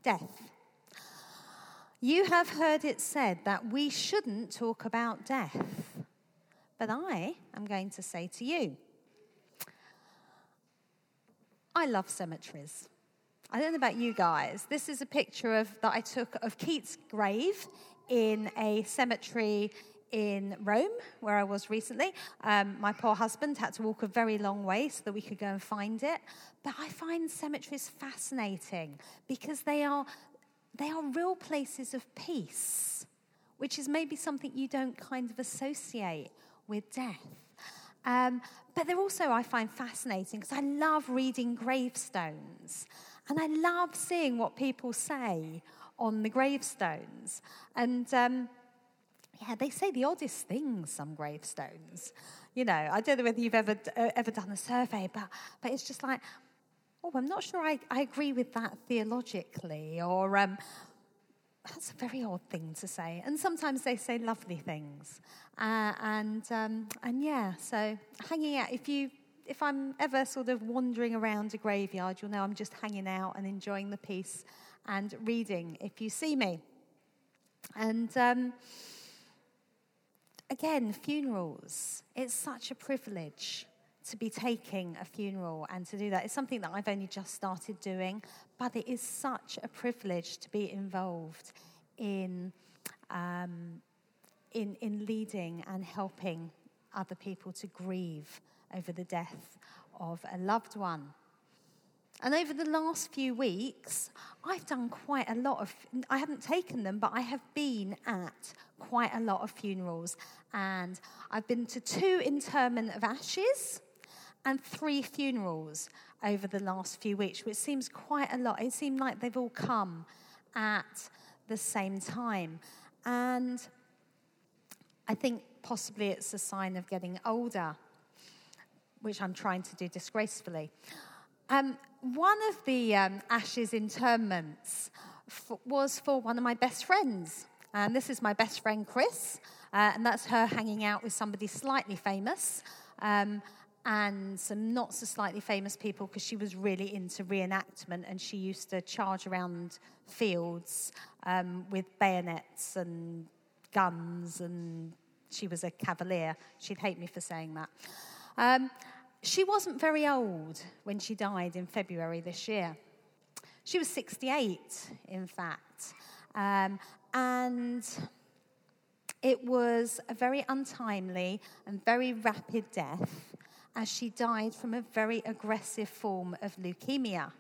Death. You have heard it said that we shouldn't talk about death, but I am going to say to you, I love cemeteries. I don't know about you guys. This is a picture that I took of Keats' grave in a cemetery in Rome, where I was recently. My poor husband had to walk a very long way so that we could go and find it. But I find cemeteries fascinating because they are real places of peace, which is maybe something you don't kind of associate with death. But they're also, I find, fascinating because I love reading gravestones. And I love seeing what people say on the gravestones. And, they say the oddest things, some gravestones. You know, I don't know whether you've ever done a survey, but it's just like, I'm not sure I agree with that theologically, or that's a very odd thing to say. And sometimes they say lovely things. So hanging out, if I'm ever sort of wandering around a graveyard, you'll know I'm just hanging out and enjoying the peace and reading if you see me. And again, funerals. It's such a privilege to be taking a funeral and to do that. It's something that I've only just started doing, but it is such a privilege to be involved in leading and helping other people to grieve over the death of a loved one. And over the last few weeks, I've done quite a lot of, I haven't taken them, but I have been at quite a lot of funerals. And I've been to 2 interment of ashes and 3 funerals over the last few weeks, which seems quite a lot. It seemed like they've all come at the same time. And I think possibly it's a sign of getting older, which I'm trying to do disgracefully. One of the ashes interments was for one of my best friends. And this is my best friend, Chris. And that's her hanging out with somebody slightly famous. And some not so slightly famous people, because she was really into reenactment and she used to charge around fields with bayonets and guns, and she was a cavalier. She'd hate me for saying that. She wasn't very old when she died in February this year. She was 68, in fact. And it was a very untimely and very rapid death, as she died from a very aggressive form of leukemia.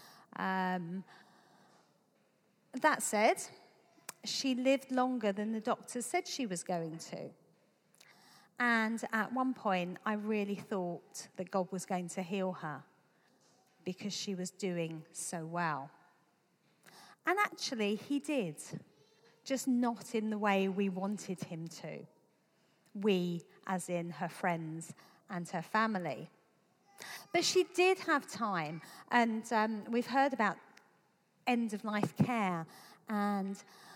That said, she lived longer than the doctors said she was going to. And at one point, I really thought that God was going to heal her because she was doing so well. And actually, he did, just not in the way we wanted him to. We, as in her friends and her family. But she did have time, and we've heard about end-of-life care and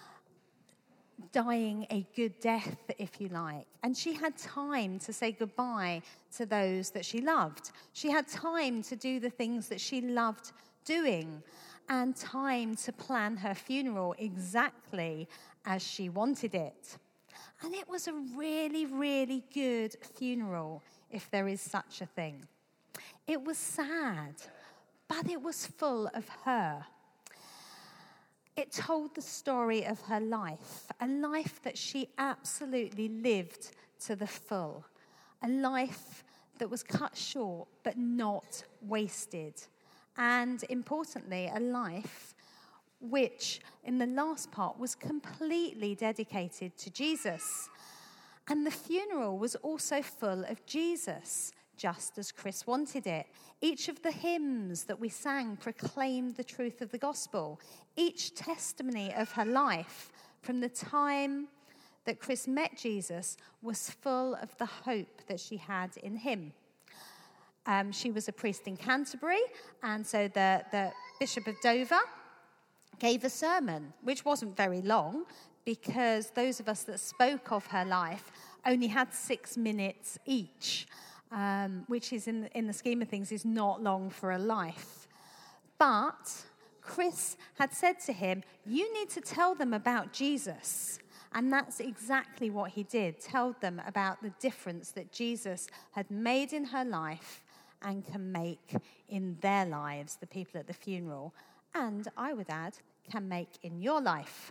dying a good death, if you like. And she had time to say goodbye to those that she loved. She had time to do the things that she loved doing, and time to plan her funeral exactly as she wanted it. And it was a really, really good funeral, if there is such a thing. It was sad, but it was full of her. It told the story of her life, a life that she absolutely lived to the full, a life that was cut short but not wasted, and importantly, a life which, in the last part, was completely dedicated to Jesus. And the funeral was also full of Jesus, just as Chris wanted it. Each of the hymns that we sang proclaimed the truth of the gospel. Each testimony of her life from the time that Chris met Jesus was full of the hope that she had in him. She was a priest in Canterbury, and so the Bishop of Dover gave a sermon, which wasn't very long, because those of us that spoke of her life only had 6 minutes each, which is, in the scheme of things, is not long for a life. But Chris had said to him, "You need to tell them about Jesus." And that's exactly what he did, tell them about the difference that Jesus had made in her life and can make in their lives, the people at the funeral, and I would add, can make in your life.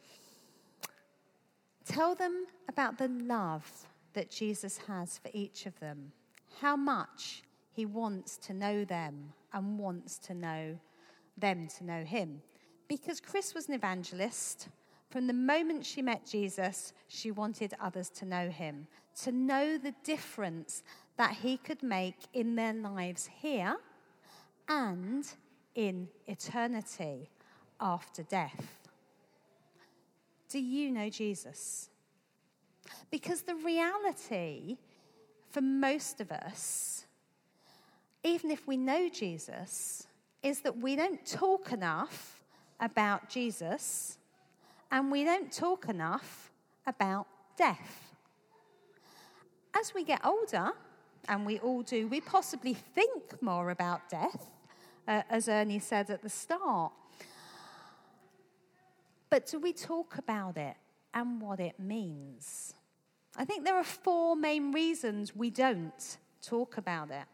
Tell them about the love that Jesus has for each of them, how much he wants to know them and wants to know them to know him. Because Chris was an evangelist. From the moment she met Jesus, she wanted others to know him, to know the difference that he could make in their lives here and in eternity after death. Do you know Jesus? Because the reality for most of us, even if we know Jesus, is that we don't talk enough about Jesus and we don't talk enough about death. As we get older, and we all do, we possibly think more about death, as Ernie said at the start. But do we talk about it and what it means? I think there are 4 main reasons we don't talk about it.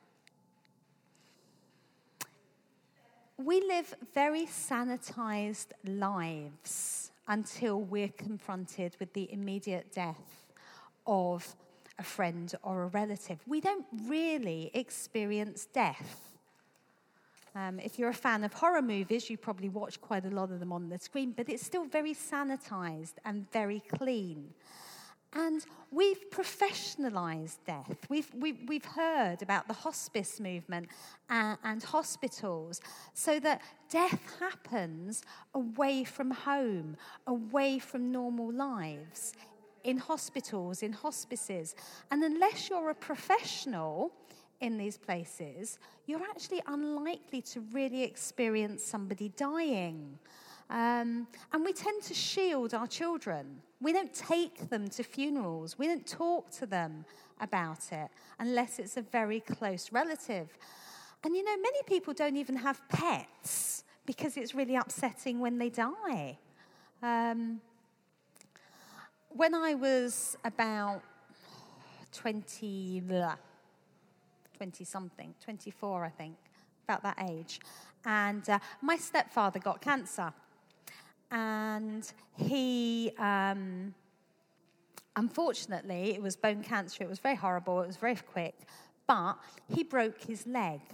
We live very sanitized lives until we're confronted with the immediate death of a friend or a relative. We don't really experience death. If you're a fan of horror movies, you probably watch quite a lot of them on the screen, but it's still very sanitized and very clean. And we've professionalized death. We've heard about the hospice movement and hospitals, so that death happens away from home, away from normal lives, in hospitals, in hospices. And unless you're a professional in these places, you're actually unlikely to really experience somebody dying. And we tend to shield our children. We don't take them to funerals. We don't talk to them about it unless it's a very close relative. And you know, many people don't even have pets because it's really upsetting when they die. When I was about 24, I think, about that age, and my stepfather got cancer. And he, unfortunately, it was bone cancer. It was very horrible. It was very quick. But he broke his leg.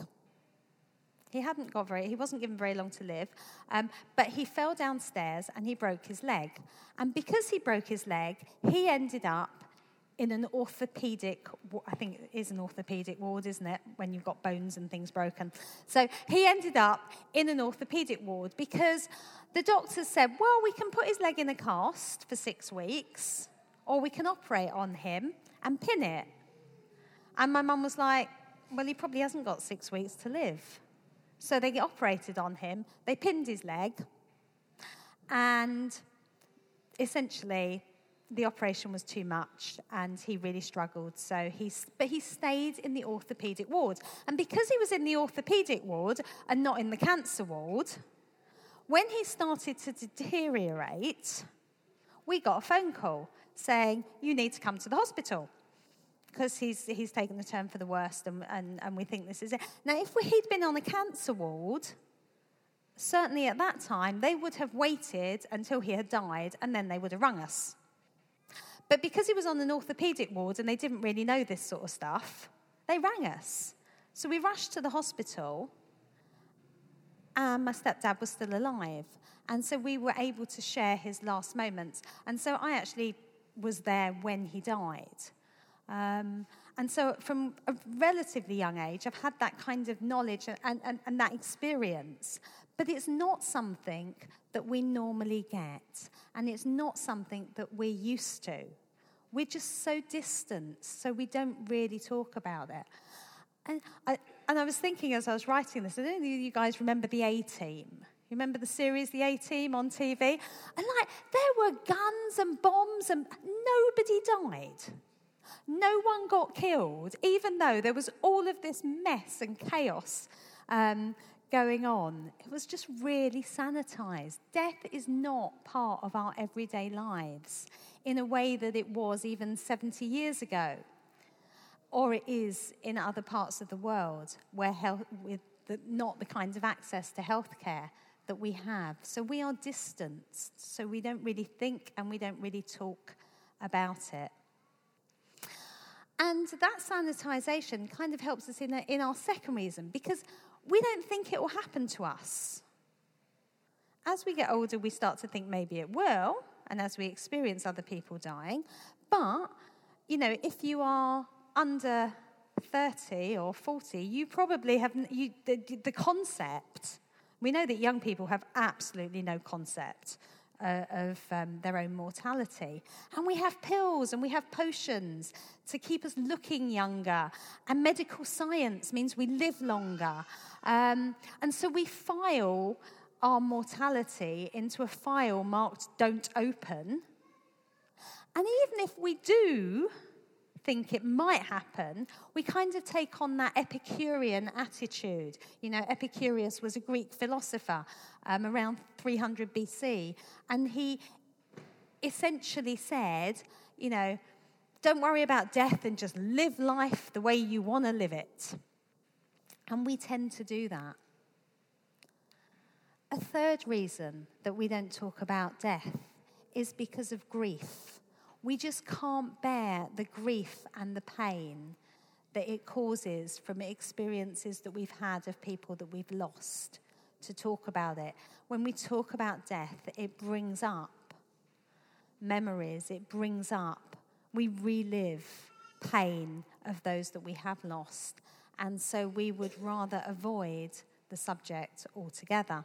He wasn't given very long to live. But he fell downstairs and he broke his leg. And because he broke his leg, he ended up in an orthopedic, I think it is an orthopedic ward, isn't it, when you've got bones and things broken. So he ended up in an orthopedic ward because the doctors said, well, we can put his leg in a cast for 6 weeks, or we can operate on him and pin it. And my mum was like, well, he probably hasn't got 6 weeks to live. So they operated on him, they pinned his leg, and essentially the operation was too much and he really struggled. But he stayed in the orthopedic ward. And because he was in the orthopedic ward and not in the cancer ward, when he started to deteriorate, we got a phone call saying, you need to come to the hospital because he's taken the turn for the worst and we think this is it. Now, if he'd been on a cancer ward, certainly at that time, they would have waited until he had died and then they would have rung us. But because he was on an orthopedic ward and they didn't really know this sort of stuff, they rang us. So we rushed to the hospital and my stepdad was still alive. And so we were able to share his last moments. And so I actually was there when he died. And so from a relatively young age, I've had that kind of knowledge and that experience. But it's not something that we normally get. And it's not something that we're used to. We're just so distant, so we don't really talk about it. And I was thinking as I was writing this, I don't know if you guys remember the A-Team. You remember the series, The A-Team on TV? And there were guns and bombs and nobody died. No one got killed, even though there was all of this mess and chaos going on. It was just really sanitized. Death is not part of our everyday lives in a way that it was even 70 years ago, or it is in other parts of the world where not the kinds of access to healthcare that we have. So we are distanced, so we don't really think and we don't really talk about it. And that sanitization kind of helps us in our second reason, because we don't think it will happen to us. As we get older, we start to think maybe it will, and as we experience other people dying. But, if you are under 30 or 40, you probably have the concept. We know that young people have absolutely no concept of their own mortality. And we have pills and we have potions to keep us looking younger. And medical science means we live longer. And so we file our mortality into a file marked "Don't Open." And even if we do think it might happen, we kind of take on that Epicurean attitude. Epicurus was a Greek philosopher around 300 BC, and he essentially said, don't worry about death and just live life the way you want to live it. And we tend to do that. A third reason that we don't talk about death is because of grief. We just can't bear the grief and the pain that it causes from experiences that we've had of people that we've lost, to talk about it. When we talk about death, it brings up memories, we relive pain of those that we have lost. And so we would rather avoid the subject altogether.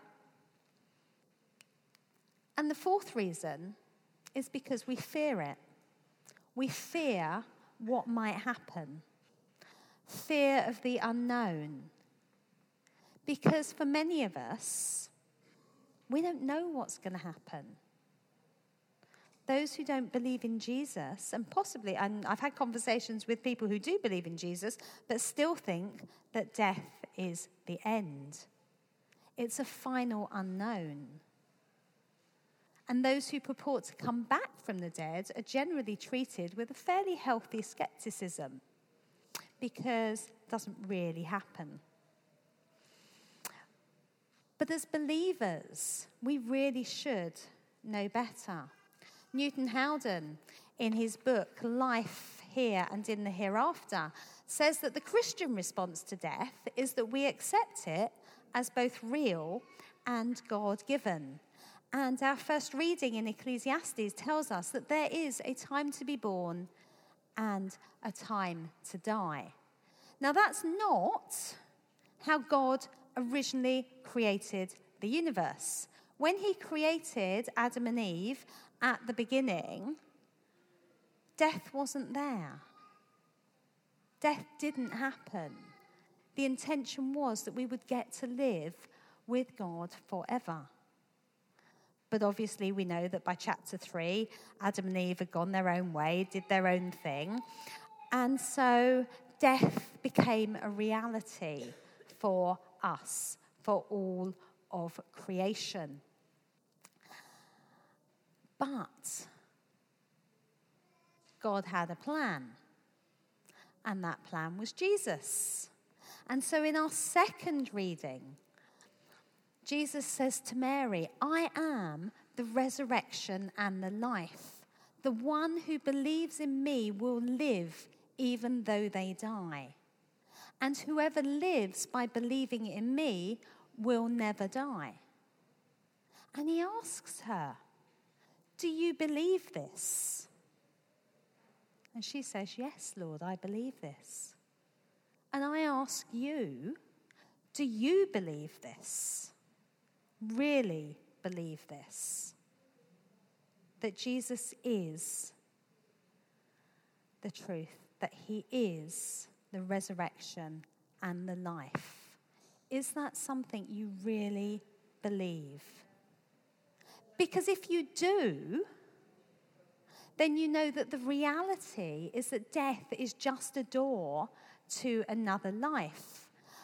And the fourth reason is because we fear it. We fear what might happen. Fear of the unknown. Because for many of us, we don't know what's going to happen. Those who don't believe in Jesus, and possibly, and I've had conversations with people who do believe in Jesus, but still think that death is the end. It's a final unknown. And those who purport to come back from the dead are generally treated with a fairly healthy skepticism, because it doesn't really happen. But as believers, we really should know better. Newton Howden, in his book Life Here and in the Hereafter, says that the Christian response to death is that we accept it as both real and God-given. And our first reading in Ecclesiastes tells us that there is a time to be born and a time to die. Now, that's not how God originally created the universe. When he created Adam and Eve at the beginning, death wasn't there. Death didn't happen. The intention was that we would get to live with God forever. But obviously we know that by chapter 3, Adam and Eve had gone their own way, did their own thing. And so death became a reality for us, for all of creation. But God had a plan, and that plan was Jesus. And so in our second reading, Jesus says to Mary, "I am the resurrection and the life. The one who believes in me will live even though they die. And whoever lives by believing in me will never die." And he asks her, "Do you believe this?" And she says, "Yes, Lord, I believe this." And I ask you, do you believe this? Really believe this? That Jesus is the truth, that he is the resurrection and the life. Is that something you really believe? Because if you do, then you know that the reality is that death is just a door to another life.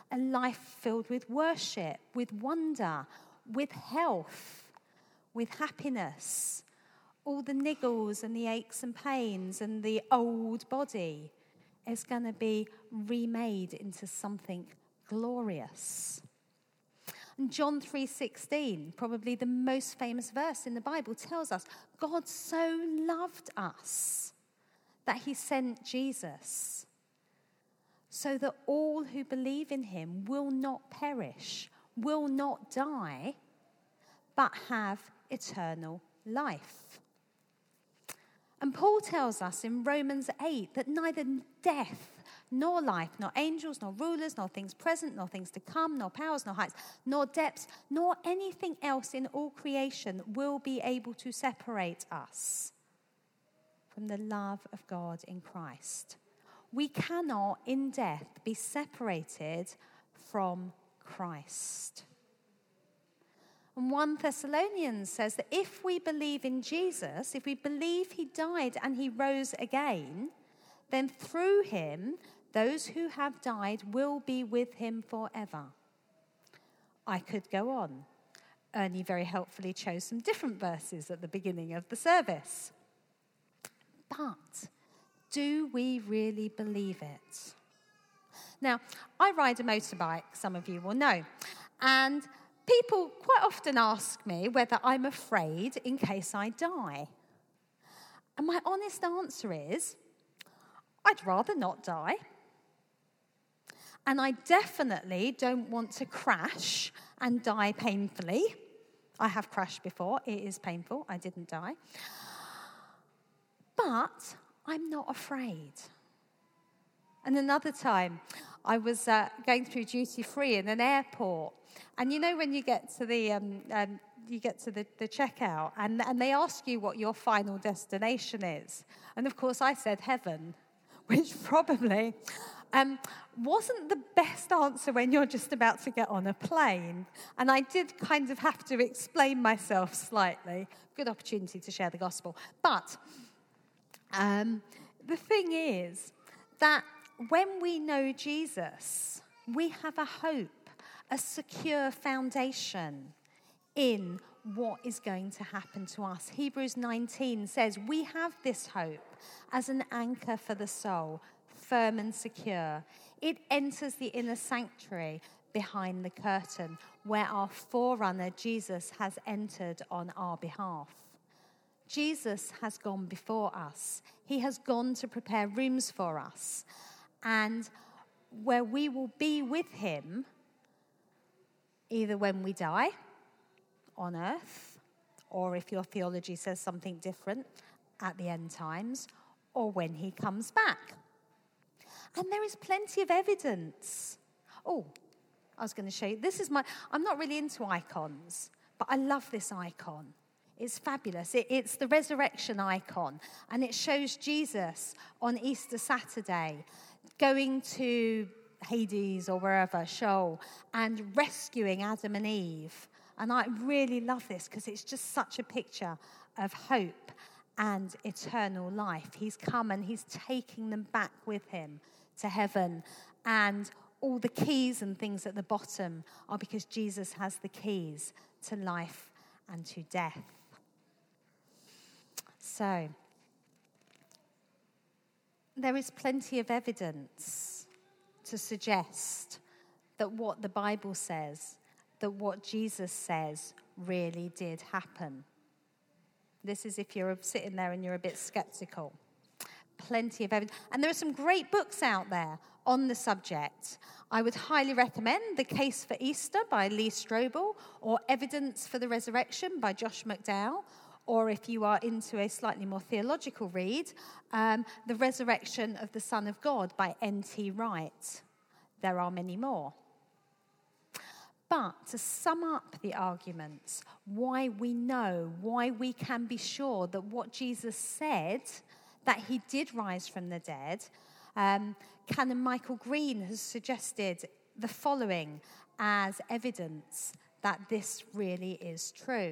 a life filled with worship, with wonder, with health, with happiness, all the niggles and the aches and pains and the old body is going to be remade into something glorious. And John 3:16, probably the most famous verse in the Bible, tells us God so loved us that he sent Jesus so that all who believe in him will not perish, will not die, but have eternal life. And Paul tells us in Romans 8 that neither death nor life, nor angels, nor rulers, nor things present, nor things to come, nor powers, nor heights, nor depths, nor anything else in all creation will be able to separate us from the love of God in Christ. We cannot in death be separated from Christ. And 1 Thessalonians says that if we believe in Jesus, if we believe he died and he rose again, then through him, those who have died will be with him forever. I could go on. Ernie very helpfully chose some different verses at the beginning of the service. But do we really believe it? Now, I ride a motorbike, some of you will know, and people quite often ask me whether I'm afraid in case I die. And my honest answer is, I'd rather not die. And I definitely don't want to crash and die painfully. I have crashed before. It is painful. I didn't die. But I'm not afraid. And another time, I was going through duty free in an airport, and you know when you get to the checkout, and they ask you what your final destination is, and of course I said heaven, which probably wasn't the best answer when you're just about to get on a plane. And I did kind of have to explain myself slightly. Good opportunity to share the gospel, but. The thing is that when we know Jesus, we have a hope, a secure foundation in what is going to happen to us. Hebrews 19 says, we have this hope as an anchor for the soul, firm and secure. It enters the inner sanctuary behind the curtain where our forerunner, Jesus, has entered on our behalf. Jesus has gone before us. He has gone to prepare rooms for us. And where we will be with him, either when we die on earth, or if your theology says something different, at the end times, or when he comes back. And there is plenty of evidence. Oh, I was going to show you. I'm not really into icons, but I love this icon. It's fabulous. It's the resurrection icon. And it shows Jesus on Easter Saturday going to Hades or wherever, Sheol, and rescuing Adam and Eve. And I really love this because it's just such a picture of hope and eternal life. He's come and he's taking them back with him to heaven. And all the keys and things at the bottom are because Jesus has the keys to life and to death. So, there is plenty of evidence to suggest that what the Bible says, that what Jesus says really did happen. This is if you're sitting there and you're a bit skeptical. Plenty of evidence. And there are some great books out there on the subject. I would highly recommend The Case for Easter by Lee Strobel, or Evidence for the Resurrection by Josh McDowell, or if you are into a slightly more theological read, The Resurrection of the Son of God by N.T. Wright. There are many more. But to sum up the arguments, why we know, why we can be sure that what Jesus said, that he did rise from the dead, Canon Michael Green has suggested the following as evidence that this really is true.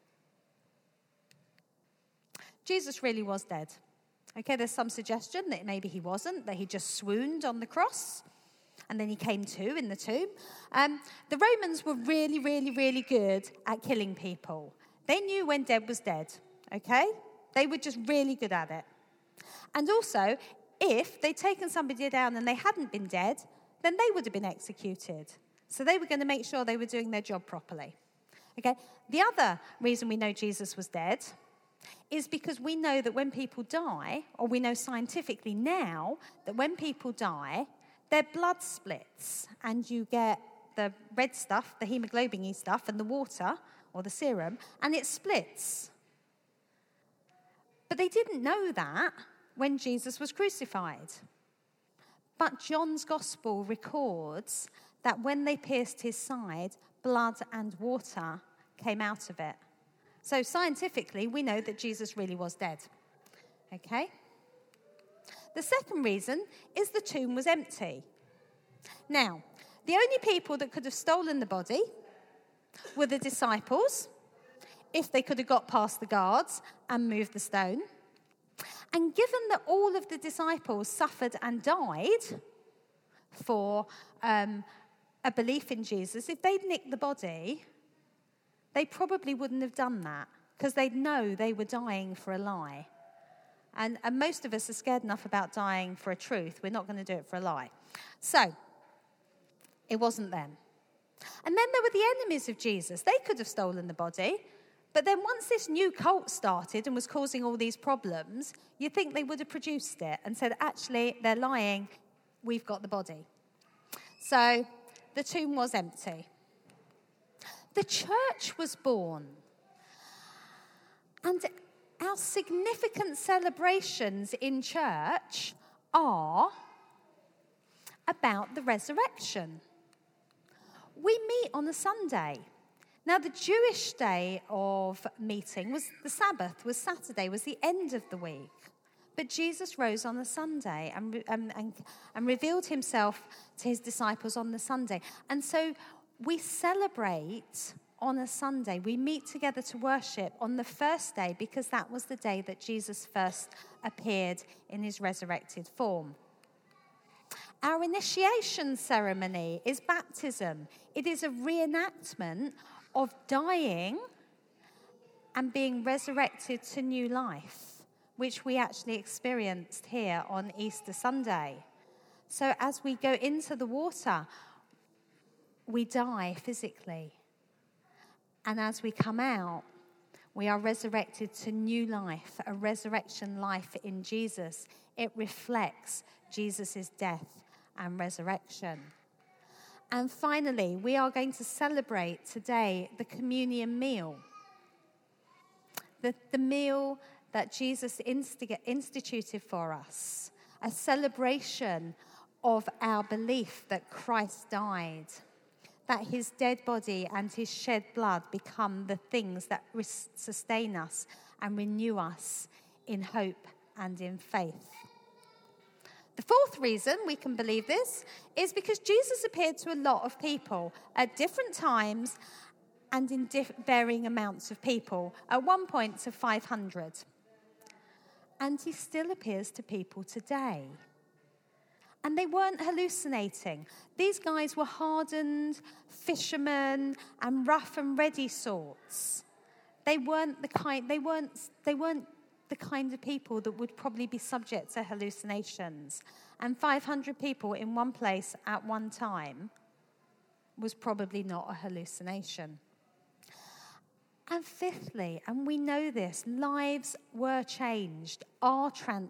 Jesus really was dead. Okay, there's some suggestion that maybe he wasn't, that he just swooned on the cross. and then he came to in the tomb. The Romans were really, really, really good at killing people. They knew when dead was dead, okay? They were just really good at it. And also, if they'd taken somebody down and they hadn't been dead, then they would have been executed. So they were going to make sure they were doing their job properly. Okay? The other reason we know Jesus was dead is because we know that when people die, or we know scientifically now that when people die, their blood splits and you get the red stuff, the hemoglobin-y stuff, and the water, or the serum, and it splits. But they didn't know that when Jesus was crucified. But John's Gospel records that when they pierced his side, blood and water came out of it. So scientifically, we know that Jesus really was dead. Okay? The second reason is the tomb was empty. Now, the only people that could have stolen the body were the disciples, if they could have got past the guards and moved the stone. And given that all of the disciples suffered and died for a belief in Jesus, if they'd nicked the body, they probably wouldn't have done that because they'd know they were dying for a lie. And most of us are scared enough about dying for a truth. We're not going to do it for a lie. So, it wasn't them. And then there were the enemies of Jesus. They could have stolen the body. But then once this new cult started and was causing all these problems, you'd think they would have produced it and said, actually, they're lying. We've got the body. So, the tomb was empty. The church was born. And our significant celebrations in church are about the resurrection. We meet on a Sunday. Now, the Jewish day of meeting was the Sabbath, was Saturday, was the end of the week. But Jesus rose on a Sunday and revealed himself to his disciples on the Sunday. And so we celebrate on a Sunday. We meet together to worship on the first day because that was the day that Jesus first appeared in his resurrected form. Our initiation ceremony is baptism. It is a reenactment of dying and being resurrected to new life, which we actually experienced here on Easter Sunday. So as we go into the water, we die physically. And as we come out, we are resurrected to new life, a resurrection life in Jesus. It reflects Jesus' death and resurrection. And finally, we are going to celebrate today the communion meal. The meal that Jesus instituted for us. A celebration of our belief that Christ died. That his dead body and his shed blood become the things that sustain us and renew us in hope and in faith. The fourth reason we can believe this is because Jesus appeared to a lot of people at different times and in varying amounts of people, at one point to 500. And he still appears to people today. And they weren't hallucinating. These guys were hardened fishermen and rough and ready sorts. They weren't the kind of people that would probably be subject to hallucinations. And 500 people in one place at one time was probably not a hallucination. And fifthly, and we know this, lives were changed, are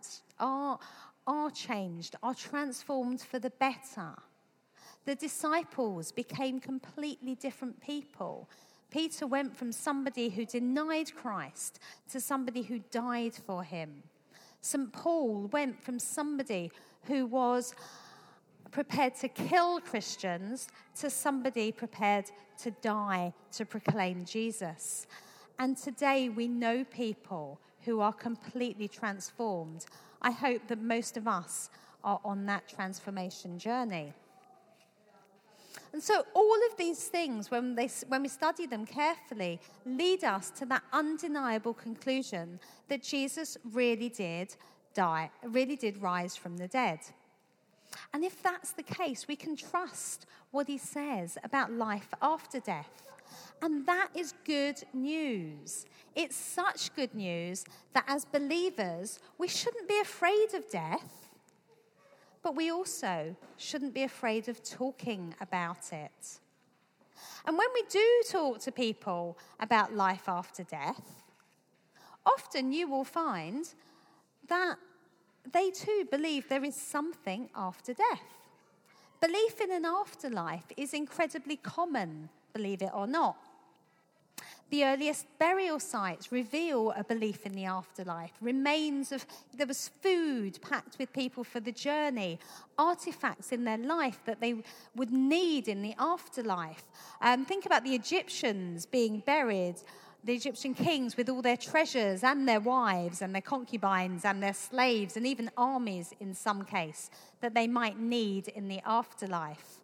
changed, are transformed for the better. The disciples became completely different people. Peter went from somebody who denied Christ to somebody who died for him. St. Paul went from somebody who was prepared to kill Christians to somebody prepared to die to proclaim Jesus. And today we know people who are completely transformed. I hope that most of us are on that transformation journey. And so all of these things, when we study them carefully, lead us to that undeniable conclusion that Jesus really did die, really did rise from the dead. And if that's the case, we can trust what he says about life after death. And that is good news. It's such good news that as believers, we shouldn't be afraid of death, but we also shouldn't be afraid of talking about it. And when we do talk to people about life after death, often you will find that they too believe there is something after death. Belief in an afterlife is incredibly common, believe it or not. The earliest burial sites reveal a belief in the afterlife. There was food packed with people for the journey, artifacts in their life that they would need in the afterlife. Think about the Egyptians being buried, the Egyptian kings with all their treasures and their wives and their concubines and their slaves and even armies in some case that they might need in the afterlife.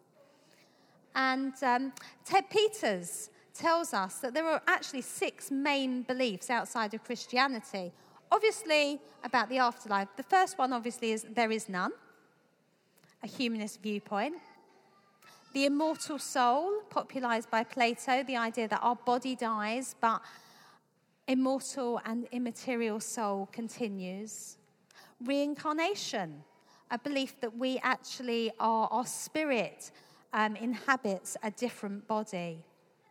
And Ted Peters tells us that there are actually 6 main beliefs outside of Christianity, obviously about the afterlife. The first one, obviously, is there is none, a humanist viewpoint. The immortal soul, popularized by Plato, the idea that our body dies, but immortal and immaterial soul continues. Reincarnation, a belief that we actually are, our spirit inhabits a different body.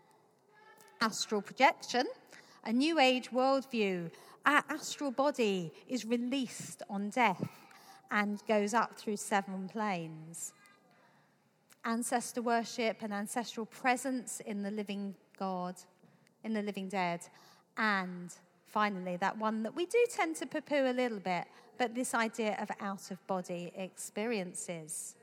Astral projection, a New Age worldview. Our astral body is released on death and goes up through 7 planes. Ancestor worship and ancestral presence in the living God, in the living dead. And finally, that one that we do tend to poo-poo a little bit, but this idea of out-of-body experiences.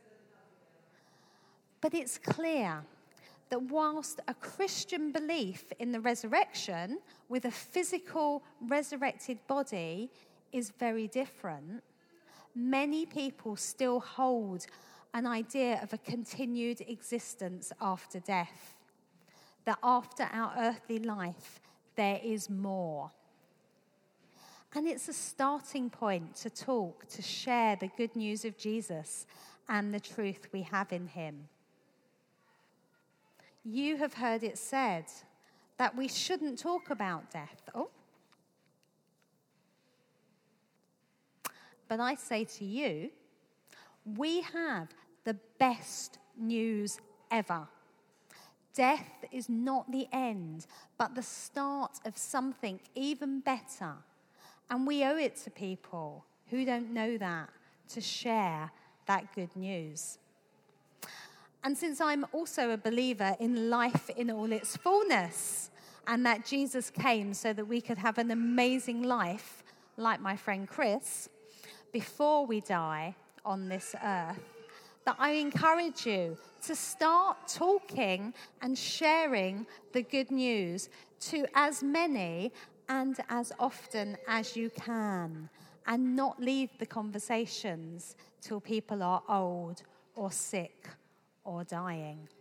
But it's clear that whilst a Christian belief in the resurrection with a physical resurrected body is very different, many people still hold an idea of a continued existence after death, that after our earthly life, there is more. And it's a starting point to talk, to share the good news of Jesus and the truth we have in him. You have heard it said that we shouldn't talk about death. But I say to you, we have the best news ever. Death is not the end, but the start of something even better. And we owe it to people who don't know that to share that good news. And since I'm also a believer in life in all its fullness, and that Jesus came so that we could have an amazing life, like my friend Chris, before we die on this earth, that I encourage you to start talking and sharing the good news to as many and as often as you can, and not leave the conversations till people are old or sick or dying.